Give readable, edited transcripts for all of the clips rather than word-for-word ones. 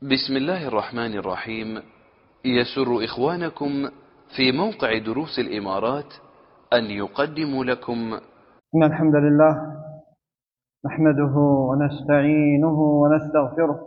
بسم الله الرحمن الرحيم. يسر إخوانكم في موقع دروس الإمارات أن يقدموا لكم إن الحمد لله نحمده ونستعينه ونستغفره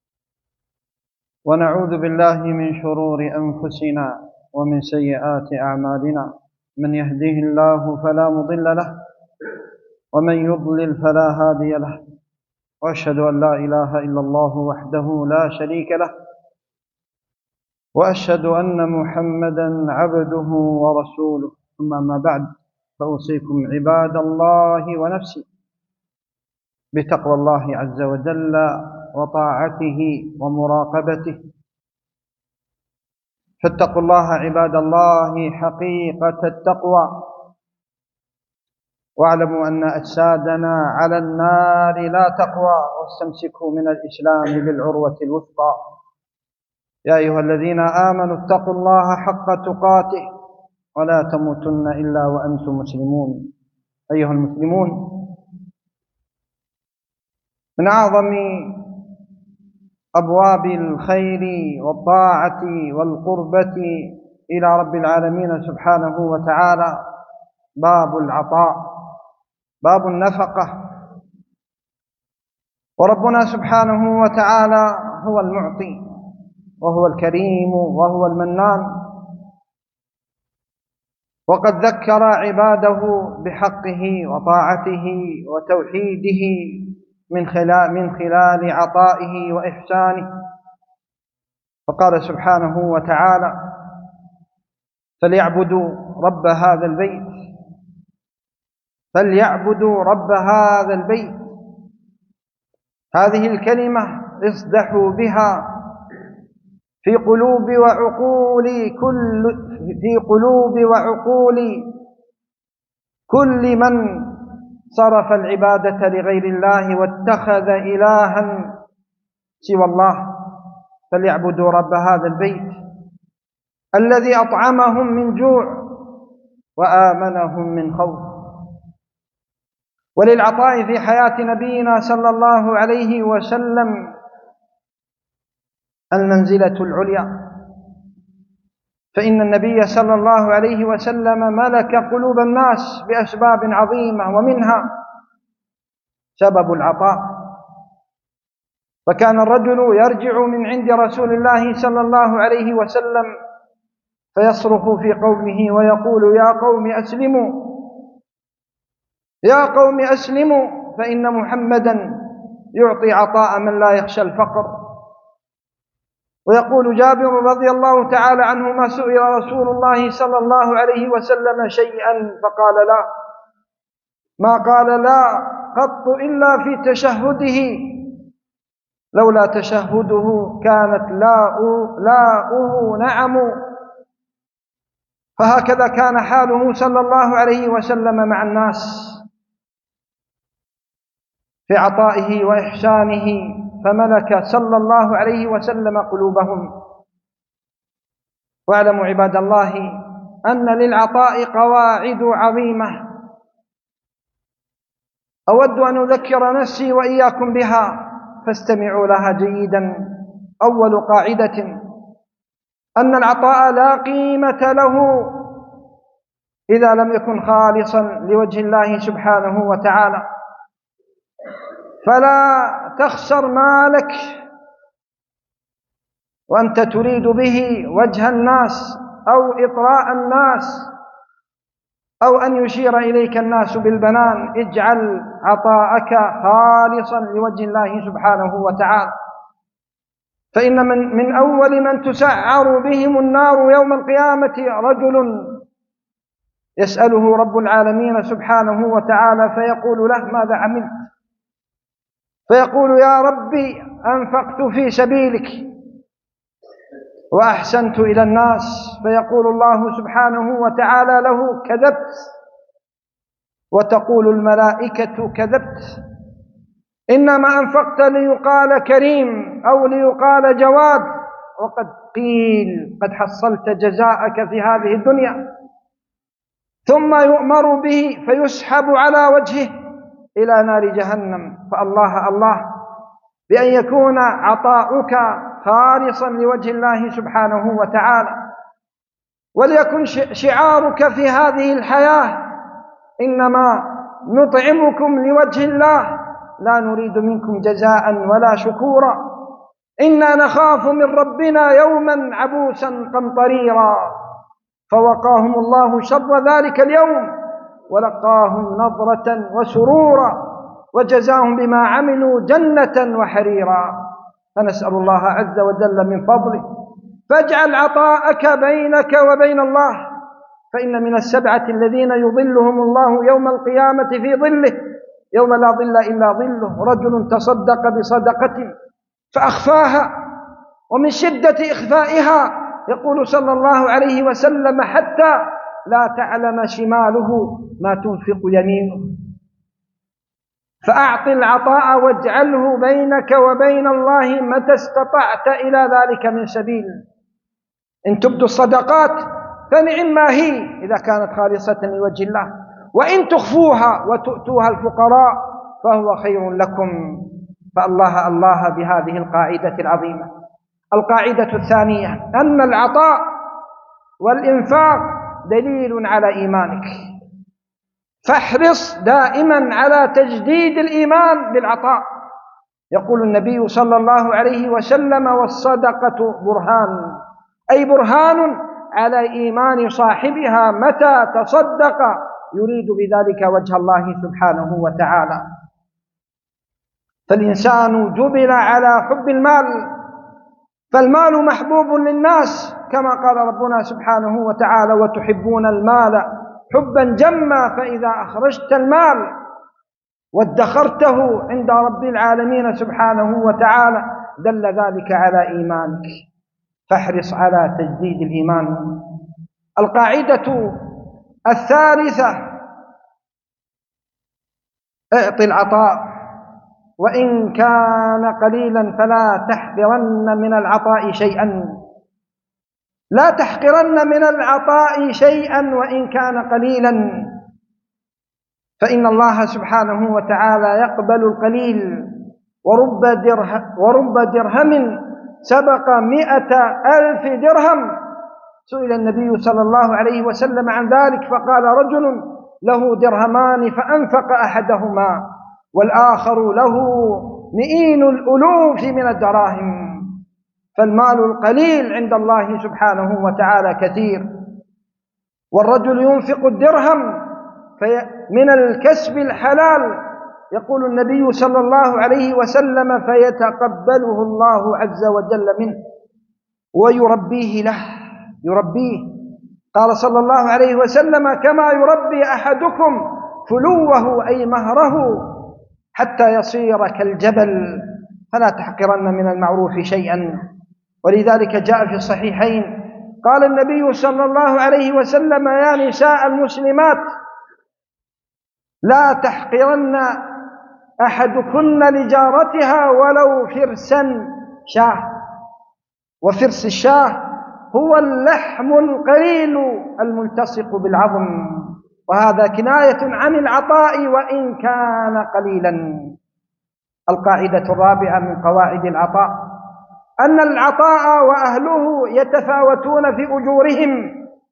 ونعوذ بالله من شرور أنفسنا ومن سيئات أعمالنا. من يهديه الله فلا مضل له ومن يضلل فلا هادي له، وأشهد أن لا إله إلا الله وحده لا شريك له، وأشهد أن محمدا عبده ورسوله. ثم ما بعد، فأوصيكم عباد الله ونفسي بتقوى الله عز وجل وطاعته ومراقبته. فاتقوا الله عباد الله حقيقة التقوى، واعلموا أن أجسادنا على النار لا تقوى، واستمسكوا من الإسلام بالعروة الوثقى. يا أيها الذين آمنوا اتقوا الله حق تقاته ولا تموتن إلا وأنتم مسلمون. أيها المسلمون، من أعظم أبواب الخير والطاعة والقربة إلى رب العالمين سبحانه وتعالى باب العطاء، باب النفقة. وربنا سبحانه وتعالى هو المعطي وهو الكريم وهو المنان، وقد ذكر عباده بحقه وطاعته وتوحيده من خلال عطائه وإحسانه. فقال سبحانه وتعالى: فليعبدوا رب هذا البيت، فليعبدوا رب هذا البيت. هذه الكلمة اصدحوا بها في قلوب وعقول كل من صرف العبادة لغير الله واتخذ إلها سوى الله. فليعبدوا رب هذا البيت الذي أطعمهم من جوع وآمنهم من خوف. وللعطاء في حياة نبينا صلى الله عليه وسلم المنزلة العليا، فإن النبي صلى الله عليه وسلم ملك قلوب الناس بأسباب عظيمة، ومنها سبب العطاء. فكان الرجل يرجع من عند رسول الله صلى الله عليه وسلم فيصرخ في قومه ويقول: يا قوم أسلموا، يا قوم أسلموا، فإن محمدا يعطي عطاء من لا يخشى الفقر. ويقول جابر رضي الله تعالى عنه: ما سئل رسول الله صلى الله عليه وسلم شيئا فقال لا، ما قال لا قط إلا في تشهده، لولا تشهده كانت لاؤه نعم. فهكذا كان حاله صلى الله عليه وسلم مع الناس في عطائه وإحسانه، فملك صلى الله عليه وسلم قلوبهم. واعلموا عباد الله أن للعطاء قواعد عظيمة أود أن أذكر نفسي وإياكم بها، فاستمعوا لها جيدا. أول قاعدة: أن العطاء لا قيمة له إذا لم يكن خالصا لوجه الله سبحانه وتعالى. فلا تخسر مالك وأنت تريد به وجه الناس أو إطراء الناس أو أن يشير إليك الناس بالبنان. اجعل عطاءك خالصا لوجه الله سبحانه وتعالى، فإن من أول من تسعر بهم النار يوم القيامة رجل يسأله رب العالمين سبحانه وتعالى فيقول له: ماذا عملت؟ فيقول: يا ربي أنفقت في سبيلك وأحسنت إلى الناس. فيقول الله سبحانه وتعالى له: كذبت. وتقول الملائكة: كذبت، إنما أنفقت ليقال كريم أو ليقال جواد، وقد قيل قد حصلت جزاءك في هذه الدنيا. ثم يؤمر به فيسحب على وجهه إلى نار جهنم. فالله الله بأن يكون عطاؤك خالصا لوجه الله سبحانه وتعالى. وليكن شعارك في هذه الحياة: إنما نطعمكم لوجه الله لا نريد منكم جزاء ولا شكورا، إنا نخاف من ربنا يوما عبوسا قمطريرا. فوقاهم الله شر ذلك اليوم ولقاهم نضرة وسرورا وجزاهم بما عملوا جنة وحريرا. فنسأل الله عز وجل من فضله فاجعل عطاءك بينك وبين الله، فإن من السبعة الذين يظلهم الله يوم القيامة في ظله يوم لا ظل إلا ظله: رجل تصدق بصدقة فأخفاها، ومن شدة إخفائها يقول صلى الله عليه وسلم: حتى لا تعلم شماله ما تنفق يمينه. فأعط العطاء واجعله بينك وبين الله متى استطعت إلى ذلك من سبيل. إن تبدوا الصدقات فنعم ما هي إذا كانت خالصة لوجه الله، وإن تخفوها وتؤتوها الفقراء فهو خير لكم. فالله الله بهذه القاعدة العظيمة. القاعدة الثانية: أن العطاء والإنفاق دليل على إيمانك، فاحرص دائما على تجديد الإيمان بالعطاء. يقول النبي صلى الله عليه وسلم: والصدقة برهان، أي برهان على إيمان صاحبها متى تصدق يريد بذلك وجه الله سبحانه وتعالى. فالإنسان جبل على حب المال، فالمال محبوب للناس كما قال ربنا سبحانه وتعالى: وتحبون المال حبا جما فإذا أخرجت المال وادخرته عند رب العالمين سبحانه وتعالى دل ذلك على إيمانك. فاحرص على تجديد الإيمان. القاعدة الثالثة: اعط العطاء وإن كان قليلا، فلا تحقرن من العطاء شيئا. لا تحقرن من العطاء شيئا وإن كان قليلا، فإن الله سبحانه وتعالى يقبل القليل. ورب درهم سبق 100,000 درهم. سئل النبي صلى الله عليه وسلم عن ذلك فقال: رجل له درهمان فأنفق أحدهما والآخر له 100,000 من الدراهم. فالمال القليل عند الله سبحانه وتعالى كثير. والرجل ينفق الدرهم من الكسب الحلال، يقول النبي صلى الله عليه وسلم: فيتقبله الله عز وجل منه ويربيه له، يربيه. قال صلى الله عليه وسلم: كما يربي أحدكم فلوه أي مهره حتى يصير كالجبل. فلا تحقرن من المعروف شيئا. ولذلك جاء في الصحيحين قال النبي صلى الله عليه وسلم: يا نساء المسلمات لا تحقرن أحدكن لجارتها ولو فرسا شاه. وفرس الشاه هو اللحم القليل الملتصق بالعظم، وهذا كناية عن العطاء وإن كان قليلا. القاعدة الرابعة من قواعد العطاء: أن العطاء وأهله يتفاوتون في أجورهم.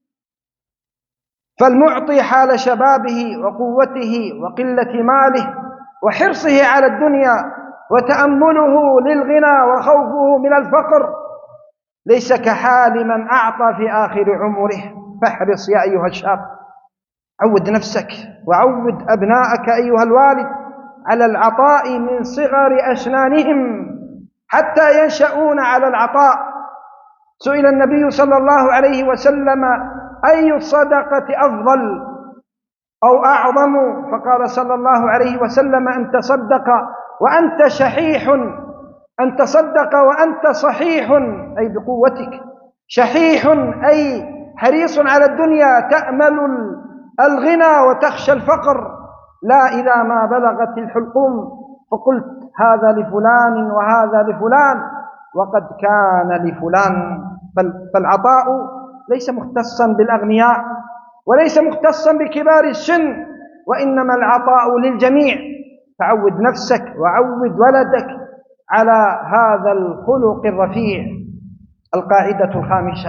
فالمعطي حال شبابه وقوته وقلة ماله وحرصه على الدنيا وتأمله للغنى وخوفه من الفقر ليس كحال من أعطى في آخر عمره. فاحرص يا أيها الشاب، عود نفسك وعود أبناءك أيها الوالد على العطاء من صغر أسنانهم حتى ينشأون على العطاء. سئل النبي صلى الله عليه وسلم: أي الصدقة أفضل أو أعظم؟ فقال صلى الله عليه وسلم: أن تصدق وأنت شحيح، أن تصدق وأنت صحيح أي بقوتك، شحيح أي حريص على الدنيا، تأمل الغنى وتخشى الفقر، لا إذا ما بلغت الحلقوم فقلت هذا لفلان وهذا لفلان وقد كان لفلان. فالعطاء ليس مختصا بالأغنياء وليس مختصا بكبار السن، وإنما العطاء للجميع. فعود نفسك وعود ولدك على هذا الخلق الرفيع. القاعدة الخامسة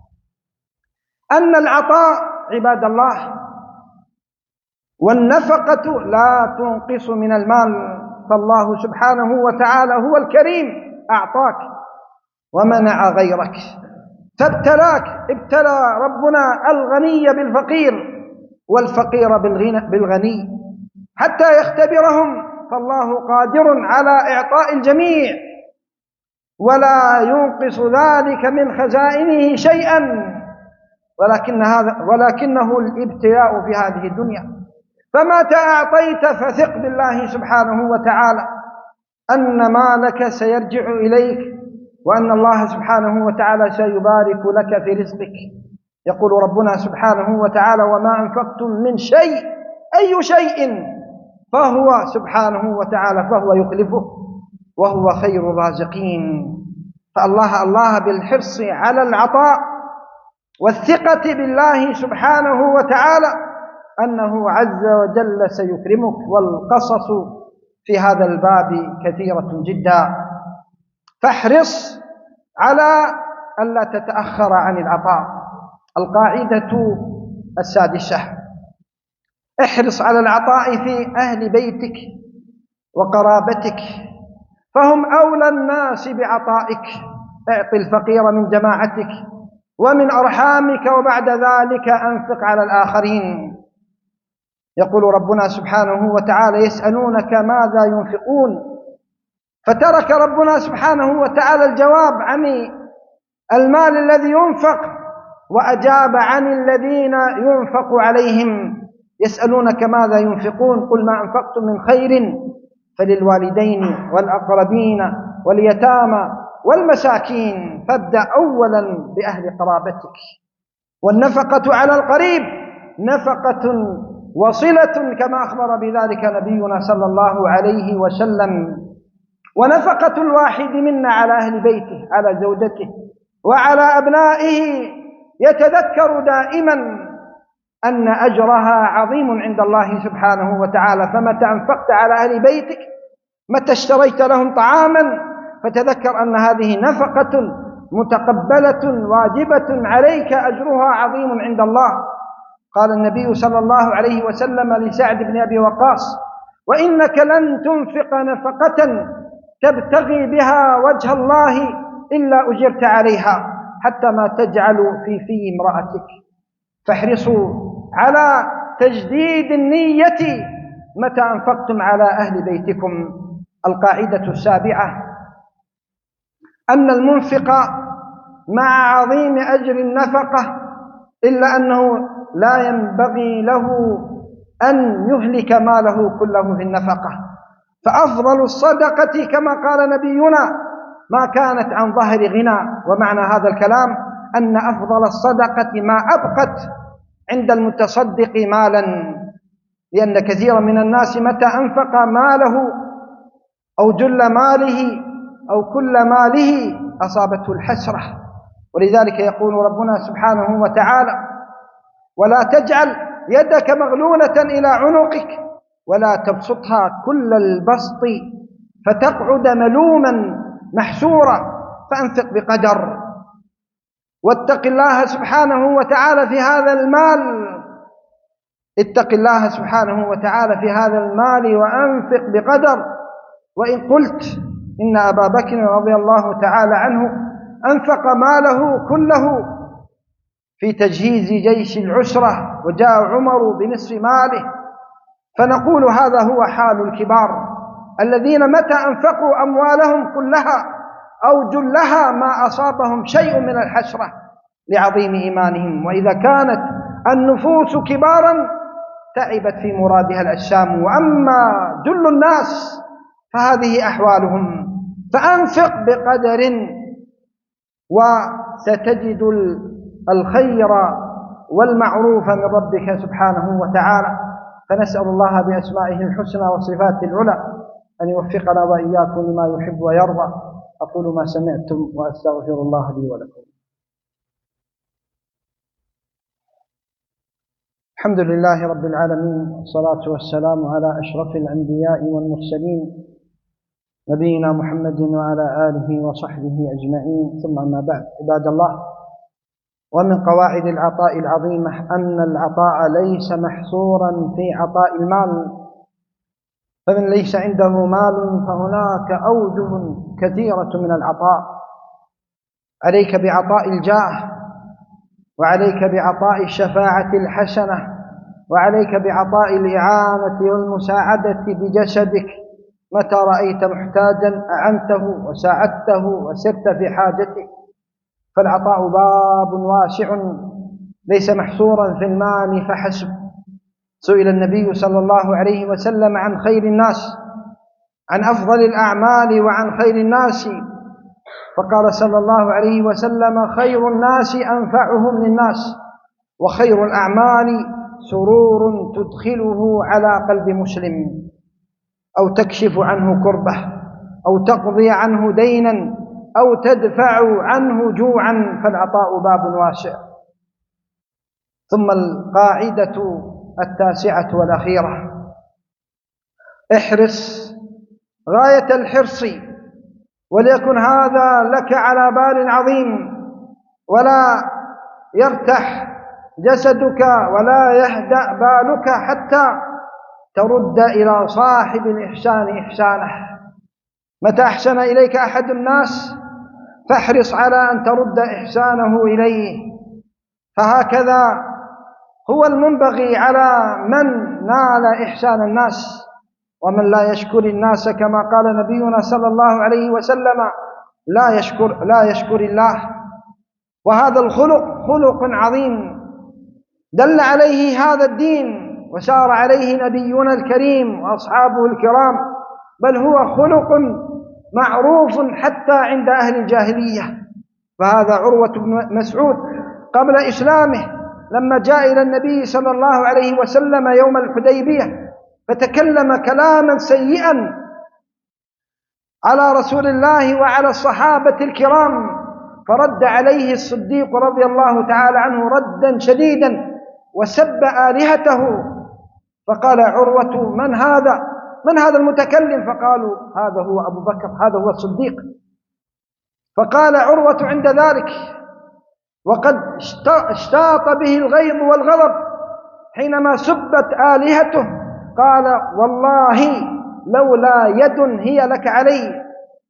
أن العطاء عباد الله والنفقة لا تنقص من المال، فالله سبحانه وتعالى هو الكريم، أعطاك ومنع غيرك، فابتلاك، ابتلى ربنا الغني بالفقير والفقير بالغني حتى يختبرهم، فالله قادر على إعطاء الجميع ولا ينقص ذلك من خزائنه شيئا، ولكنه الابتلاء في هذه الدنيا. فمتى أعطيت فثق بالله سبحانه وتعالى أن مالك سيرجع إليك، وأن الله سبحانه وتعالى سيبارك لك في رزقك. يقول ربنا سبحانه وتعالى: وما أنفقتم من شيء، أي شيء، فهو سبحانه وتعالى فهو يخلفه وهو خير الرازقين. فالله بالحرص على العطاء والثقة بالله سبحانه وتعالى أنه عز وجل سيكرمك. والقصص في هذا الباب كثيرة جدا، فاحرص على ألا تتأخر عن العطاء. القاعدة السادسة: احرص على العطاء في أهل بيتك وقرابتك، فهم أولى الناس بعطائك. اعط الفقير من جماعتك ومن أرحامك، وبعد ذلك أنفق على الآخرين. يقول ربنا سبحانه وتعالى: يسألونك ماذا ينفقون، فترك ربنا سبحانه وتعالى الجواب عن المال الذي ينفق وأجاب عن الذين ينفق عليهم. يسألونك ماذا ينفقون، قل ما أنفقتم من خير فللوالدين والأقربين واليتامى والمساكين. فابدأ أولا بأهل قرابتك. والنفقة على القريب نفقة وصلة كما أخبر بذلك نبينا صلى الله عليه وسلم. ونفقة الواحد منا على أهل بيته، على زوجته وعلى أبنائه، يتذكر دائما أن أجرها عظيم عند الله سبحانه وتعالى. فمتى أنفقت على أهل بيتك، متى اشتريت لهم طعاما، فتذكر أن هذه نفقة متقبلة واجبة عليك، أجرها عظيم عند الله. قال النبي صلى الله عليه وسلم لسعد بن أبي وقاص: وإنك لن تنفق نفقة تبتغي بها وجه الله إلا أجرت عليها، حتى ما تجعل في امرأتك. فاحرصوا على تجديد النية متى أنفقتم على أهل بيتكم. القاعدة السابعة: أن المنفق مع عظيم أجر النفقة، إلا أنه لا ينبغي له أن يهلك ماله كله في النفقة. فأفضل الصدقة كما قال نبينا ما كانت عن ظهر غنى. ومعنى هذا الكلام أن أفضل الصدقة ما أبقت عند المتصدق مالا، لأن كثيرا من الناس متى أنفق ماله أو جل ماله أو كل ماله أصابته الحسرة. ولذلك يقول ربنا سبحانه وتعالى: ولا تجعل يدك مغلولة إلى عنقك ولا تبسطها كل البسط فتقعد ملوما محسورا، فأنفق بقدر. واتق الله سبحانه وتعالى في هذا المال، اتق الله سبحانه وتعالى في هذا المال وأنفق بقدر. وإن قلت إن أبا بكر رضي الله تعالى عنه أنفق ماله كله في تجهيز جيش العسرة وجاء عمر بنصف ماله، فنقول هذا هو حال الكبار الذين متى أنفقوا أموالهم كلها أو جلها ما أصابهم شيء من الحسرة لعظيم إيمانهم. وإذا كانت النفوس كبارا تعبت في مرادها الأجسام، وأما جل الناس فهذه أحوالهم. فأنفق بقدر وستجد الخير والمعروف من ربك سبحانه وتعالى. فنسأل الله بأسمائه الحسنى وصفاته العلى أن يوفقنا وإياكم لما يحب ويرضى. أقول ما سمعتم وأستغفر الله لي ولكم. الحمد لله رب العالمين، والصلاة والسلام على أشرف الأنبياء والمرسلين نبينا محمد وعلى آله وصحبه أجمعين، ثم أما بعد. عباد الله، ومن قواعد العطاء العظيمة أن العطاء ليس محصورا في عطاء المال، فمن ليس عنده مال فهناك أوجه كثيرة من العطاء. عليك بعطاء الجاه، وعليك بعطاء الشفاعة الحسنة، وعليك بعطاء الإعانة والمساعدة بجسدك. متى رأيت محتاجا أعنته وساعدته وسرت في حاجته. فالعطاء باب واسع ليس محصورا في المال فحسب. سئل النبي صلى الله عليه وسلم عن خير الناس، عن أفضل الأعمال وعن خير الناس، فقال صلى الله عليه وسلم: خير الناس أنفعهم للناس، وخير الأعمال سرور تدخله على قلب مسلم، أو تكشف عنه كربة، أو تقضي عنه دينا، أو تدفع عنه جوعا. فالعطاء باب واسع. ثم القاعدة 9 والأخيرة: احرص غاية الحرص، وليكن هذا لك على بال عظيم، ولا يرتح جسدك ولا يهدأ بالك حتى ترد إلى صاحب الإحسان إحسانه. متى أحسن إليك أحد الناس فاحرص على أن ترد إحسانه إليه. فهكذا هو المنبغي على من نال إحسان الناس. ومن لا يشكر الناس، كما قال نبينا صلى الله عليه وسلم، لا يشكر الله. وهذا الخلق خلق عظيم دل عليه هذا الدين وسار عليه نبينا الكريم وأصحابه الكرام، بل هو خلق معروف حتى عند أهل الجاهلية. فهذا عروة بن مسعود قبل إسلامه لما جاء إلى النبي صلى الله عليه وسلم يوم الحديبية فتكلم كلاما سيئا على رسول الله وعلى الصحابة الكرام، فرد عليه الصديق رضي الله تعالى عنه ردا شديدا وسب آلهته. فقال عروة: من هذا المتكلم؟ فقالوا: هذا هو أبو بكر، هذا هو الصديق. فقال عروة عند ذلك وقد اشتاط به الغيظ والغضب حينما سبت آلهته، قال: والله لولا يد هي لك علي.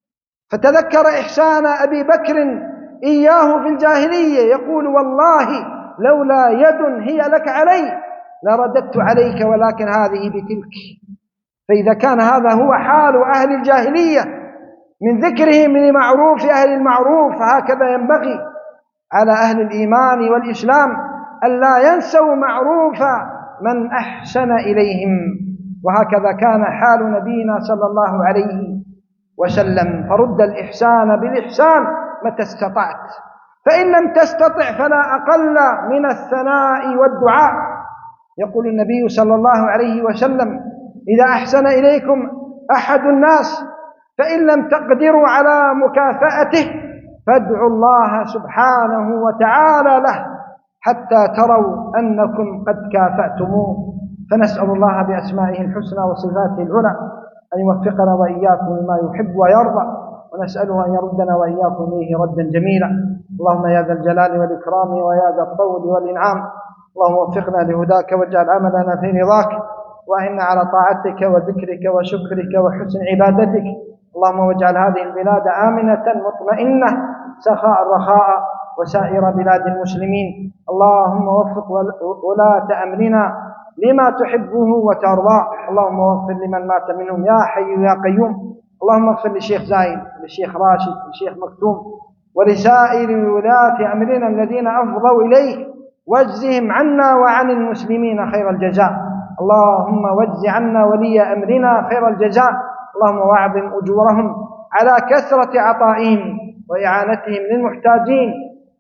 فتذكر إحسان أبي بكر إياه في الجاهلية، يقول: والله لولا يد هي لك علي لرددت عليك، ولكن هذه بتلك. فإذا كان هذا هو حال أهل الجاهلية من ذكرهم لمعروف أهل المعروف، هكذا ينبغي على أهل الإيمان والإسلام ألا ينسوا معروف من أحسن إليهم. وهكذا كان حال نبينا صلى الله عليه وسلم. فرد الإحسان بالإحسان متى استطعت، فإن لم تستطع فلا أقل من الثناء والدعاء. يقول النبي صلى الله عليه وسلم: إذا أحسن إليكم أحد الناس فإن لم تقدروا على مكافأته فادعوا الله سبحانه وتعالى له حتى تروا أنكم قد كافأتموه. فنسأل الله بأسمائه الحسنى وصفاته العلى أن يوفقنا وإياكم لما يحب ويرضى، ونسأله أن يردنا وإياكم إليه ردا جميلا. اللهم يا ذا الجلال والإكرام ويا ذا الطول والإنعام، اللهم وفقنا لهداك واجعل عملنا في رضاك، وأعنا على طاعتك وذكرك وشكرك وحسن عبادتك. اللهم واجعل هذه البلاد آمنة مطمئنة سخاء رخاء، وسائر بلاد المسلمين. اللهم وفق ولاة أمرنا لما تحبه وترضاه. اللهم اغفر لمن مات منهم يا حي يا قيوم. اللهم اغفر للشيخ زايد، للشيخ راشد، للشيخ مكتوم، ولسائر ولاة أمرنا الذين أفضوا إليك، واجزهم عنا وعن المسلمين خير الجزاء. اللهم واجز عنا ولي أمرنا خير الجزاء. اللهم واعظم أجورهم على كثرة عطائهم وإعانتهم للمحتاجين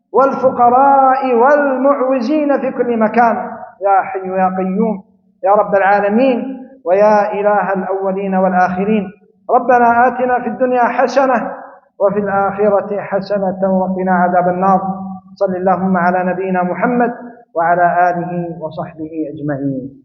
والفقراء والمعوزين في كل مكان يا حي يا قيوم يا رب العالمين ويا إله الأولين والآخرين. ربنا آتنا في الدنيا حسنة وفي الآخرة حسنة وقنا عذاب النار. صل اللهم على نبينا محمد وعلى آله وصحبه أجمعين.